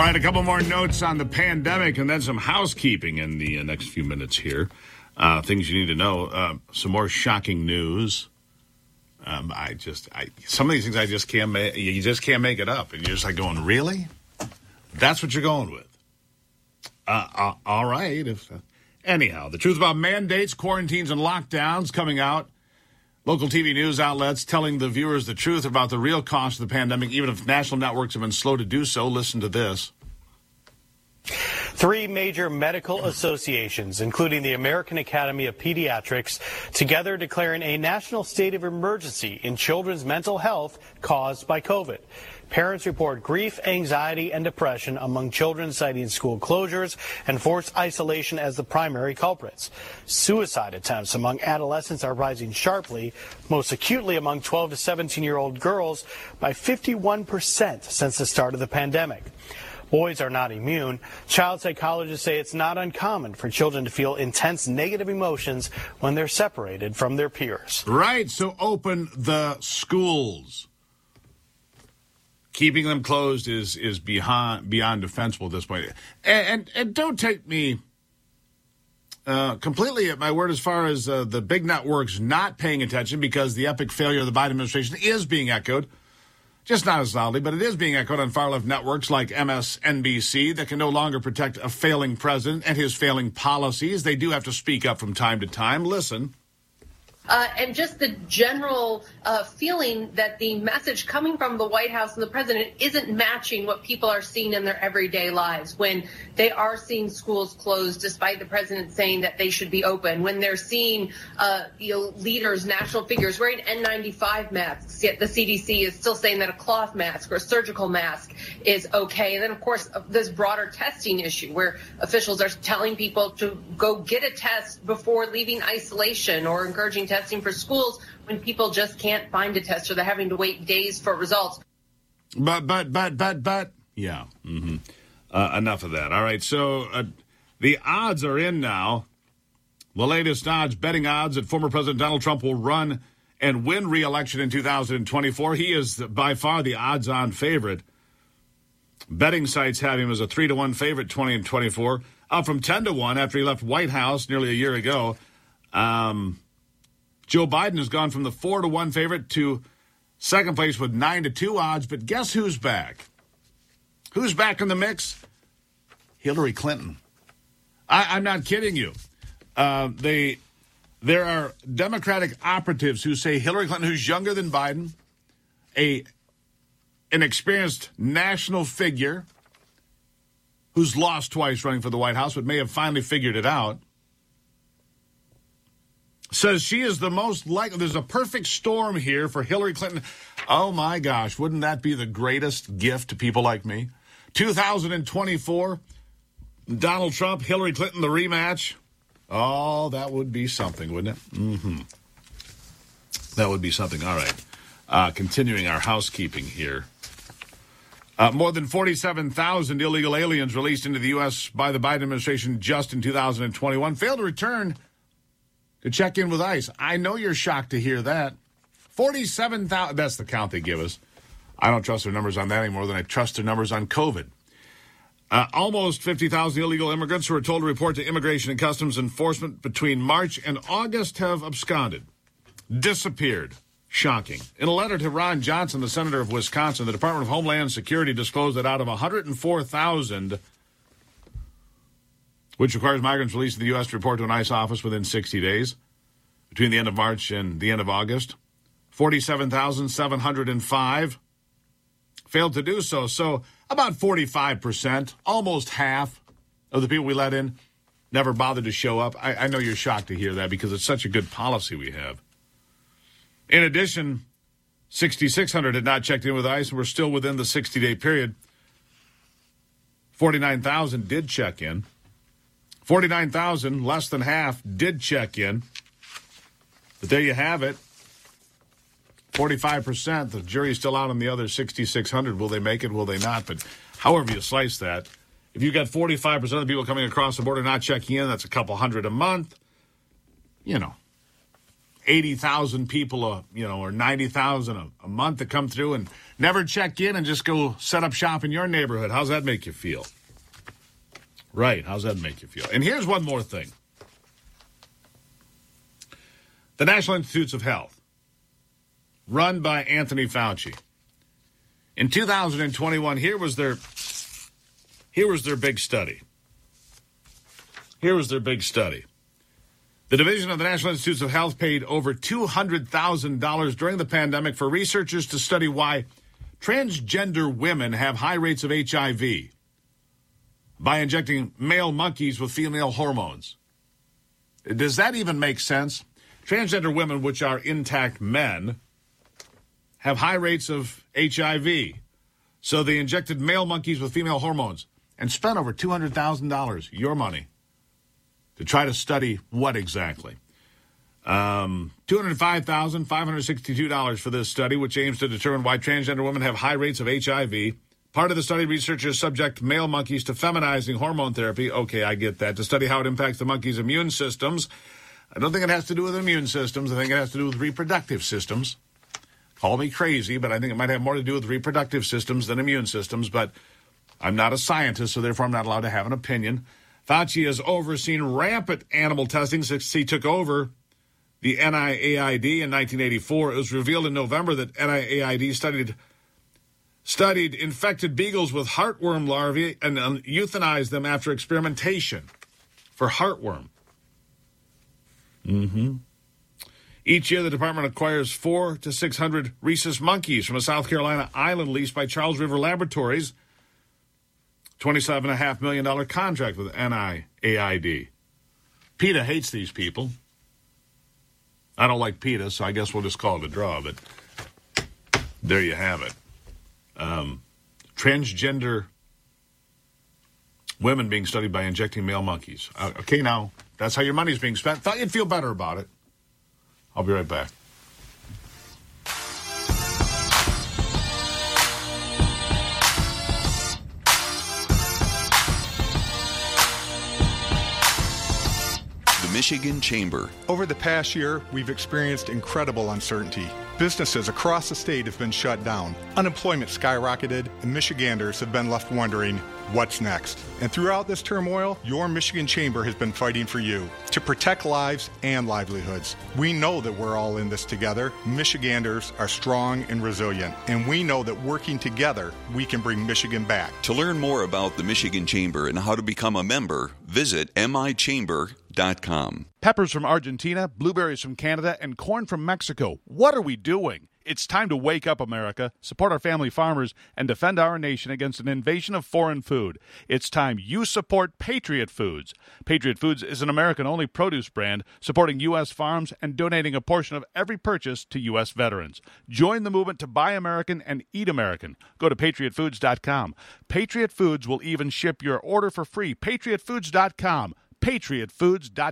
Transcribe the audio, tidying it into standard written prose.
right, a couple more notes on the pandemic and then some housekeeping in the next few minutes here. Things you need to know. Some more shocking news. Some of these things you just can't make it up. And you're just like going, really? That's what you're going with? All right. Anyhow, the truth about mandates, quarantines, and lockdowns coming out. Local TV news outlets telling the viewers the truth about the real cost of the pandemic, even if national networks have been slow to do so. Listen to this. 3 major medical associations, including the American Academy of Pediatrics, together declaring a national state of emergency in children's mental health caused by COVID. Parents report grief, anxiety, and depression among children, citing school closures and forced isolation as the primary culprits. Suicide attempts among adolescents are rising sharply, most acutely among 12 to 17-year-old girls by 51% since the start of the pandemic. Boys are not immune. Child psychologists say it's not uncommon for children to feel intense negative emotions when they're separated from their peers. Right, so open the schools. Keeping them closed is beyond defensible at this point. And don't take me completely at my word as far as the big networks not paying attention, because the epic failure of the Biden administration is being echoed. Just not as loudly, but it is being echoed on far-left networks like MSNBC that can no longer protect a failing president and his failing policies. They do have to speak up from time to time. Listen. And just the general feeling that the message coming from the White House and the president isn't matching what people are seeing in their everyday lives, when they are seeing schools closed despite the president saying that they should be open, when they're seeing leaders, national figures wearing N95 masks, yet the CDC is still saying that a cloth mask or a surgical mask is okay. And then, of course, this broader testing issue where officials are telling people to go get a test before leaving isolation, or encouraging testing for schools when people just can't find a test, or they're having to wait days for results. But. Yeah. Mm-hmm. Enough of that. All right. So the odds are in now. The latest odds, betting odds, that former President Donald Trump will run and win re-election in 2024. He is by far the odds-on favorite. Betting sites have him as a 3-1 favorite, 20 and 24, up from 10-1 after he left White House nearly a year ago. Joe Biden has gone from the 4-1 favorite to second place with 9-2 odds. But guess who's back? Who's back in the mix? Hillary Clinton. I'm not kidding you. There are Democratic operatives who say Hillary Clinton, who's younger than Biden, an experienced national figure who's lost twice running for the White House but may have finally figured it out, says she is the most likely. There's a perfect storm here for Hillary Clinton. Oh, my gosh. Wouldn't that be the greatest gift to people like me? 2024, Donald Trump, Hillary Clinton, the rematch. Oh, that would be something, wouldn't it? Mm-hmm. That would be something. All right. Continuing our housekeeping here. More than 47,000 illegal aliens released into the U.S. by the Biden administration just in 2021 failed to return to check in with ICE. I know you're shocked to hear that. 47,000, that's the count they give us. I don't trust their numbers on that any more than I trust their numbers on COVID. Almost 50,000 illegal immigrants who were told to report to Immigration and Customs Enforcement between March and August have absconded, disappeared. Shocking. In a letter to Ron Johnson, the senator of Wisconsin, the Department of Homeland Security disclosed that out of 104,000, which requires migrants released in the U.S. to report to an ICE office within 60 days, between the end of March and the end of August, 47,705 failed to do so. So about 45%, almost half of the people we let in never bothered to show up. I know you're shocked to hear that because it's such a good policy we have. In addition, 6,600 had not checked in with ICE and were still within the 60-day period. 49,000 did check in. 49,000, less than half, did check in. But there you have it. 45%. The jury's still out on the other 6,600. Will they make it? Will they not? But however you slice that, if you've got 45% of the people coming across the border not checking in, that's a couple hundred a month. You know, 80,000 people, or 90,000 a month that come through and never check in and just go set up shop in your neighborhood. How's that make you feel? Right. How's that make you feel? And here's one more thing. The National Institutes of Health, run by Anthony Fauci. In 2021, here was their big study. Here was their big study. The Division of the National Institutes of Health paid over $200,000 during the pandemic for researchers to study why transgender women have high rates of HIV by injecting male monkeys with female hormones. Does that even make sense? Transgender women, which are intact men, have high rates of HIV. So they injected male monkeys with female hormones and spent over $200,000, your money, to try to study what exactly? $205,562 for this study, which aims to determine why transgender women have high rates of HIV. Part of the study, researchers subject male monkeys to feminizing hormone therapy. Okay, I get that. To study how it impacts the monkeys' immune systems. I don't think it has to do with immune systems. I think it has to do with reproductive systems. Call me crazy, but I think it might have more to do with reproductive systems than immune systems. But I'm not a scientist, so therefore I'm not allowed to have an opinion. Fauci has overseen rampant animal testing since he took over the NIAID in 1984. It was revealed in November that NIAID studied infected beagles with heartworm larvae and euthanized them after experimentation for heartworm. Each year, the department acquires 400 to 600 rhesus monkeys from a South Carolina island leased by Charles River Laboratories. $27.5 million contract with NIAID. PETA hates these people. I don't like PETA, so I guess we'll just call it a draw, but there you have it. Transgender women being studied by injecting male monkeys. Okay, now, that's how your money's being spent. Thought you'd feel better about it. I'll be right back. Michigan Chamber. Over the past year, we've experienced incredible uncertainty. Businesses across the state have been shut down. Unemployment skyrocketed, and Michiganders have been left wondering, what's next? And throughout this turmoil, your Michigan Chamber has been fighting for you to protect lives and livelihoods. We know that we're all in this together. Michiganders are strong and resilient, and we know that working together, we can bring Michigan back. To learn more about the Michigan Chamber and how to become a member, visit michamber.com. Peppers from Argentina, blueberries from Canada, and corn from Mexico. What are we doing? It's time to wake up, America, support our family farmers, and defend our nation against an invasion of foreign food. It's time you support Patriot Foods. Patriot Foods is an American-only produce brand supporting U.S. farms and donating a portion of every purchase to U.S. veterans. Join the movement to buy American and eat American. Go to patriotfoods.com. Patriot Foods will even ship your order for free. patriotfoods.com. patriotfoods.com.